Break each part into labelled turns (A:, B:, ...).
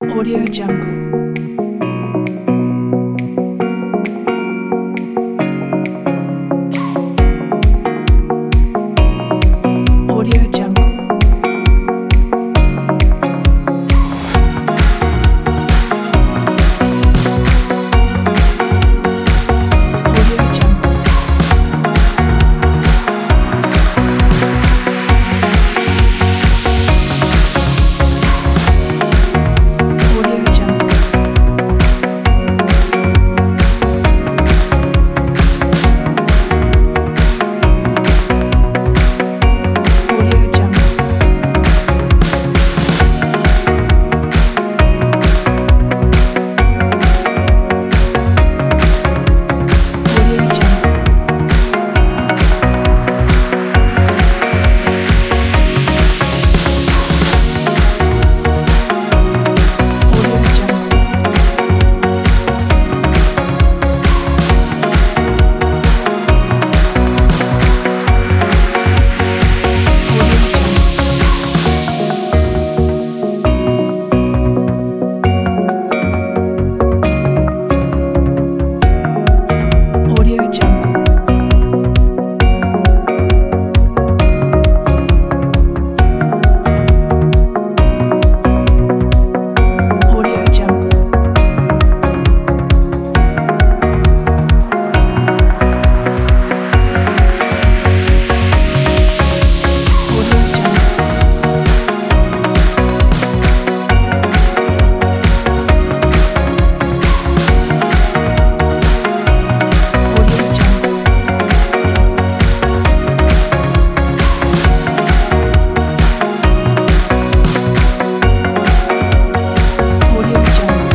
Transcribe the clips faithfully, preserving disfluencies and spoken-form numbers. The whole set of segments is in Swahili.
A: Audio Jungle. Audio Jungle. Audio Jungle. Audio Jungle. Audio Jungle. Audio Jungle. Audio Jungle. Audio Jungle. Audio Jungle. Audio Jungle. Audio Jungle. Audio Jungle. Audio Jungle.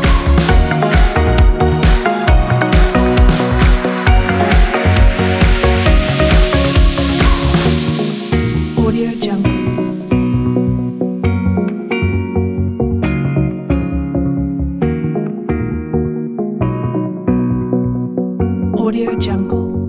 A: Audio Jungle. Audio Jungle.